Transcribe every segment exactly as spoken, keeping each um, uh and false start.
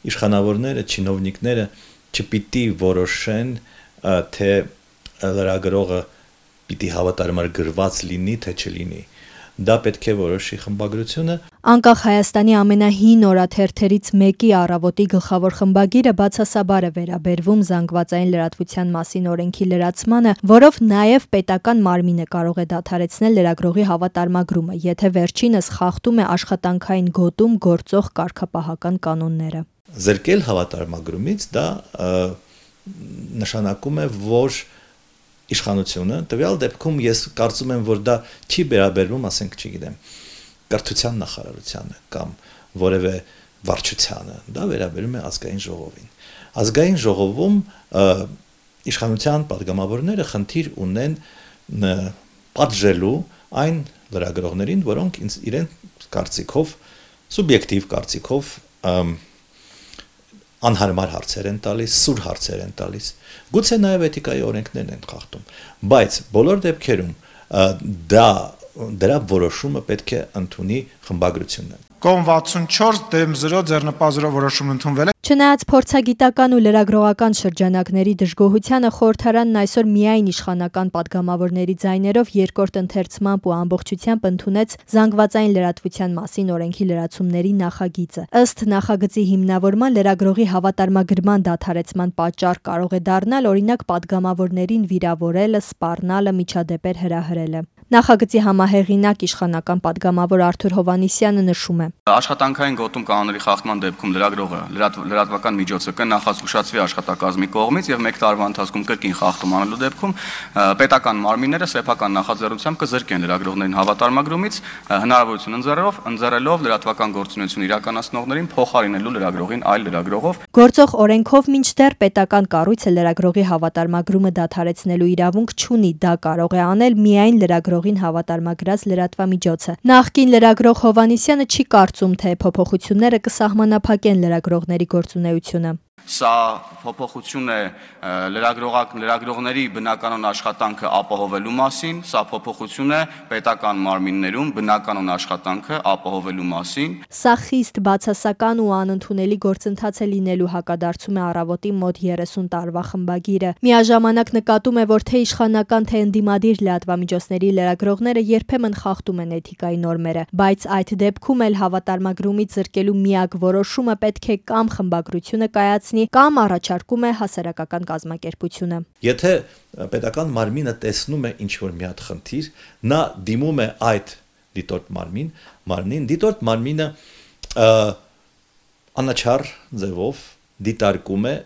իշխանավորները, չինովնիկները չպիտի որոշեն, թե լրագրողը պիտի հավատարմար գրված լինի, թե չլինի։ Դա պետք է որոշի խմբագրությունը։ Անկախ Հայաստանի ամենահին օրաթերթերից մեկի Առավոտի գլխավոր խմբագիրը բացասաբար է վերաբերվում զանգվածային լրատվության մասին օրենքի լրացմանը, որով նաև պետական մարմինը կարող է դադարեցնել լրագրողի հավատարմագրումը, եթե վերջինս խախտում է աշխատանքային գոտում գործող կարգապահական կանոնները։ Զրկել հավատարմագրումից դա նշանակում է, որ իշխանությունը, տվյալ դեպքում ես կարծում եմ, որ դա չի վերաբերվում, ասենք, չգիտեմ, կրթության նախարարությանը կամ որևէ վարչությանը, դա վերաբերում է ազգային ժողովին։ Ազգային ժողովում իշխանության падգամավորները խնդիր ունեն պատժելու այն լրագրողներին, որոնք իրեն կարծիքով, սուբյեկտիվ կարծիքով անհարմար հարցեր են տալիս, սուր հարցեր են տալիս, գուցե նաև էթիկայի օրենքներն են խախտում, բայց բոլոր դեպքերում դա դրա որոշումը պետք է ընդունի խմբագրությունը։ Կողմ վաթսունչորս դեմ զրո ձեռնպազրով որոշում ընդունվել է։ Չնայած փորձագիտական ու լրագրողական շրջանակների դժգոհությանը, խորհրդարանն այսօր միայն իշխանական падգամավորների ձայներով երկրորդ ընթերցմամբ ու ամբողջությամբ ընդունեց զանգվածային լրատվության մասին օրենքի լրացումների նախագիծը։ Ըստ նախագծի հիմնավորման, լրագրողի հավատարմագրման դադարեցման պատճառ կարող է դառնալ օրինակ падգամավորներին վիրավորելը, սպառնալը, միջադեպեր հրահրելը։ Նախագծի համահեղինակ իշխանական падգամավոր Արթուր Հովհաննիսյանը նշում է. Աշխատանքային գոտում կանոնների խախտման դեպքում լրագրողը լրատվական միջոցը կնախազգուշացվի աշխատակազմի կողմից եւ մեկ տարվա ընթացքում կրկին խախտում անելու դեպքում պետական մարմինները սեփական նախաձեռնությամբ կզրկեն լրագրողներին հավատարմագրումից, հնարավորություն ընձեռելով ընձեռելով լրատվական գործունեություն իրականացնողներին փոխարինելու լրագրողին այլ լրագրողով։ Գործող օրենքով մինչդեռ պետական կառույցը լրագրողի հավատարմագրումը դադարեցնելու իրավունք չունի, դա կարող է անել միայն լրագրողին հավատարմագրած լրատվամիջոցը։ Նախկին լրագրող Հովհաննիսյանը չի կարծում, թե փոփոխությունները կսահմանափակեն լրագրողների գործունեությունը։ Սա փոփոխություն է լրագրողների բնականոն աշխատանքը ապահովելու մասին, սա փոփոխություն է պետական մարմիններում բնականոն աշխատանքը ապահովելու մասին։ Սա խիստ բացասական ու անընդունելի գործընթաց է լինելու, հակադարձում է Առավոտի մոտ երեսուն տարվա խմբագիրը։ Միաժամանակ նկատում է, որ թե իշխանական, թե ընդդիմադիր լրատվամիջոցների լրագրողները երբեմն խախտում են էթիկայի նորմերը, բայց այդ դեպքում էլ հավատարմագրումից զրկելու միակ որոշումը պետք է կամ խմբագրությունը կայացնի, կամ առաջարկում է հասարակական կազմակերպությունը։ Եթե պետական մարմինը տեսնում է ինչ-որ մի հատ խնդիր, նա դիմում է այդ դիտորդ մարմին, մարմին, դիտորդ մարմինը անաչառ ձևով դիտարկում է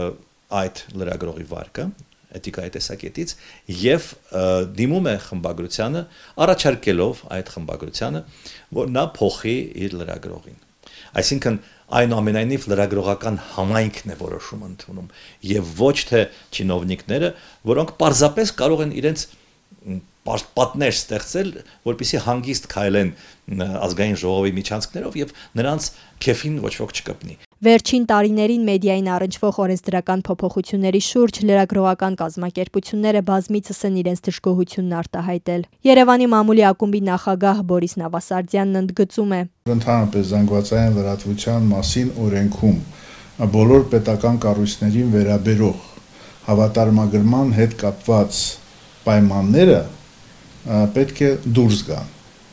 այդ լրագրողի վարկը, էթիկայի տեսակետից, եւ դիմում է խմբագրությանը, առաջարկելով այդ խմբագրությանը, որ նա փոխի իր լրագրողին։ Այսինքն այնուամենայնիվ լրագրողական համայնքն է որոշում ընդունում եւ ոչ թե չինովնիկները, որոնք պարզապես կարող են իրենց պատներ ստեղծել, որպեսզի հանգիստ քայլեն ազգային ժողովի միջանցքներով եւ նրանց քեֆին ոչ ոք չկպնի։ Վերջին տարիներին մեդիային առնչվող օրենսդրական փոփոխությունների շուրջ լրագրողական կազմակերպությունները բազմիցս են իրենց դժգոհությունն արտահայտել։ Երևանի մամուլի ակումբի նախագահ Բորիս Նավասարդյանն ընդգծում է. Ընդհանրապես զանգվածային լրատվության մասին օրենքում բոլոր պետական կառույցներին վերաբերող հավատարմագրման հետ կապված պայմանները պետք է դուրս գան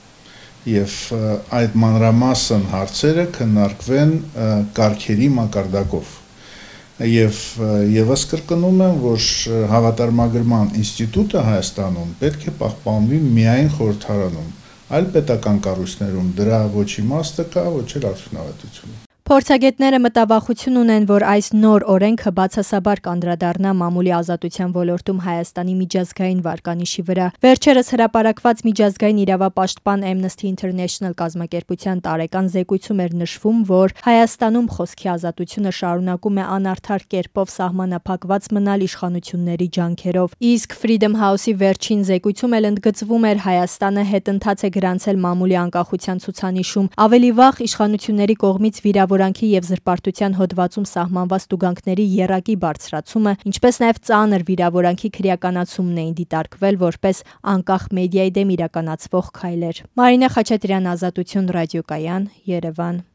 եւ այդ մանրամասն հարցերը քննարկվեն կարգերի մակարդակով եւ եւս կրկնում եմ, որ հավատարմագրման ինստիտուտը Հայաստանում պետք է պահպանվի միայն խորհրդարանում, այլ պետական կառույցներում դրա ոչ իմաստը կա, ոչ էլ արդյունավետությունը։ Փորձագետները մտավախություն ունեն, որ այս նոր օրենքը բացասաբար կանդրադառնա մամուլի ազատության ոլորտում Հայաստանի միջազգային վարկանիշի վրա։ Վերջերս հրապարակված միջազգային իրավապաշտպան Amnesty International կազմակերպության տարեկան զեկույցում էր նշվում, որ Հայաստանում խոսքի ազատությունը շարունակում է անարդար կերպով սահմանափակված մնալ իշխանությունների ջանքերով։ Իսկ Freedom House-ի վերջին զեկույցում էլ ընդգծվում էր Հայաստանը հետընթաց է գրանցել մամուլի անկախության ցուցանիշում, ավելի վաղ իշխանությունների կողմից վիրավոր Վիրանքի եւ զրպարտության հոդվածում սահմանված տուգանքների եռակի բարձրացումը, ինչպես նաև ծանր վիրավորանքի քրեականացումն էին դիտարկվել որպես անկախ մեդիայի դեմ իրականացվող քայլեր։ Մարինե Խաչատրյան, Ազատություն ռադիոկայան, Երևան։